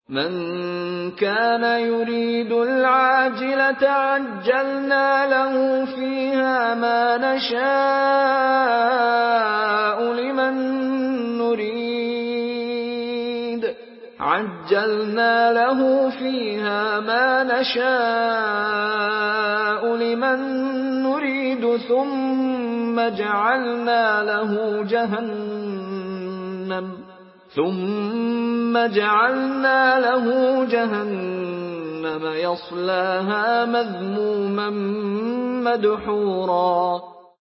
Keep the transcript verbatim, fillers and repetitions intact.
مَن كَانَ يُرِيدُ الْعَاجِلَةَ عَجَّلْنَا لَهُ فِيهَا مَا نَشَاءُ لِمَن نُّرِيدُ عَجَّلْنَا لَهُ فِيهَا مَا نَشَاءُ لِمَن نُّرِيدُ ثُمَّ جَعَلْنَا لَهُ جَهَنَّمَ ثُمَّ جَعَلْنَا لَهُ جَهَنَّمَ يَصْلَاهَا مَذْمُومًا مَّدْحُورًا